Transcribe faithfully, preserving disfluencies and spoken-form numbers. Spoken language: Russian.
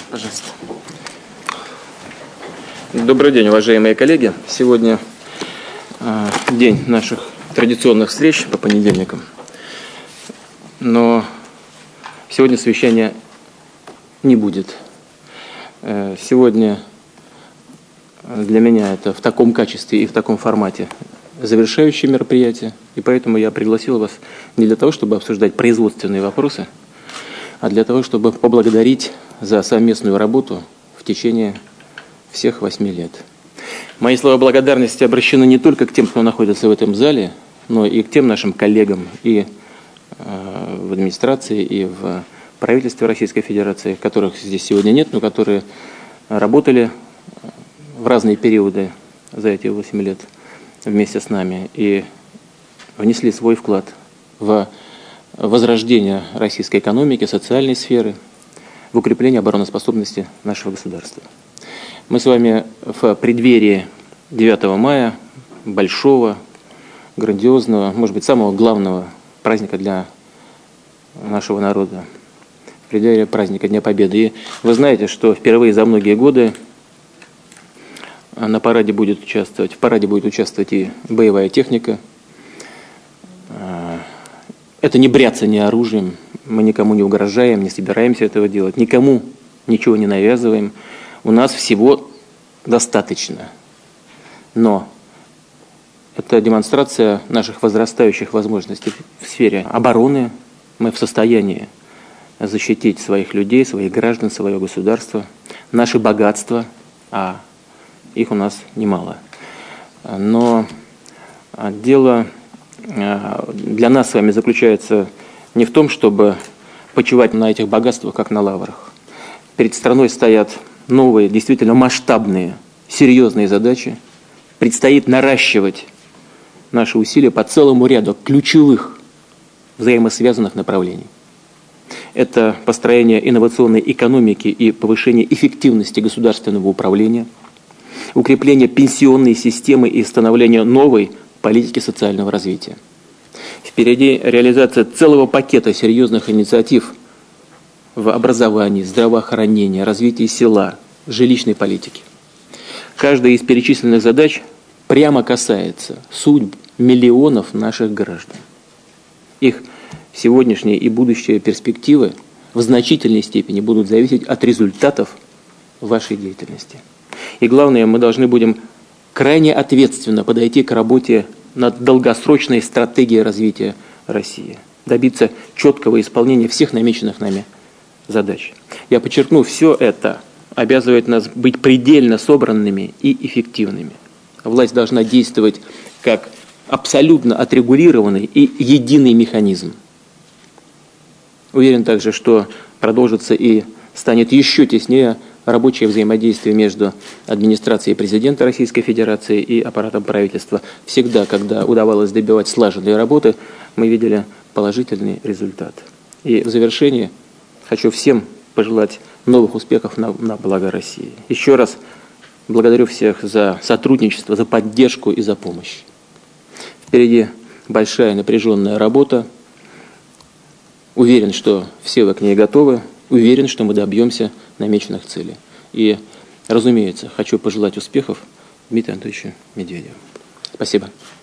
Пожалуйста. Добрый день, уважаемые коллеги. Сегодня э, день наших традиционных встреч по понедельникам. Но сегодня совещания не будет. Э, сегодня для меня это в таком качестве и в таком формате завершающее мероприятие. И поэтому я пригласил вас не для того, чтобы обсуждать производственные вопросы, а для того, чтобы поблагодарить за совместную работу в течение всех восьми лет. Мои слова благодарности обращены не только к тем, кто находится в этом зале, но и к тем нашим коллегам и э, в администрации, и в правительстве Российской Федерации, которых здесь сегодня нет, но которые работали в разные периоды за эти восемь лет вместе с нами и внесли свой вклад в возрождение российской экономики, социальной сферы, в укрепление обороноспособности нашего государства. Мы с вами в преддверии девятого мая, большого, грандиозного, может быть, самого главного праздника для нашего народа, в преддверии праздника Дня Победы. И вы знаете, что впервые за многие годы на параде будет участвовать, в параде будет участвовать и боевая техника. Это не бряцание оружием, мы никому не угрожаем, не собираемся этого делать, никому ничего не навязываем. У нас всего достаточно. Но это демонстрация наших возрастающих возможностей в сфере обороны. Мы в состоянии защитить своих людей, своих граждан, свое государство, наши богатства, а их у нас немало. Но дело для нас с вами заключается не в том, чтобы почивать на этих богатствах, как на лаврах. Перед страной стоят новые, действительно масштабные, серьезные задачи. Предстоит наращивать наши усилия по целому ряду ключевых взаимосвязанных направлений. Это построение инновационной экономики и повышение эффективности государственного управления, укрепление пенсионной системы и становление новой политики социального развития. Впереди реализация целого пакета серьезных инициатив в образовании, здравоохранении, развитии села, жилищной политики. Каждая из перечисленных задач прямо касается судьб миллионов наших граждан. Их сегодняшние и будущие перспективы в значительной степени будут зависеть от результатов вашей деятельности. И главное, мы должны будем крайне ответственно подойти к работе над долгосрочной стратегией развития России, добиться четкого исполнения всех намеченных нами задач. Я подчеркну, все это обязывает нас быть предельно собранными и эффективными. Власть должна действовать как абсолютно отрегулированный и единый механизм. Уверен также, что продолжится и станет еще теснее рабочее взаимодействие между администрацией президента Российской Федерации и аппаратом правительства. Всегда, когда удавалось добивать слаженной работы, мы видели положительный результат. И в завершении хочу всем пожелать новых успехов на, на благо России. Еще раз благодарю всех за сотрудничество, за поддержку и за помощь. Впереди большая напряженная работа. Уверен, что все вы к ней готовы. Уверен, что мы добьемся намеченных целей. И, разумеется, хочу пожелать успехов Дмитрию Анатольевичу Медведеву. Спасибо.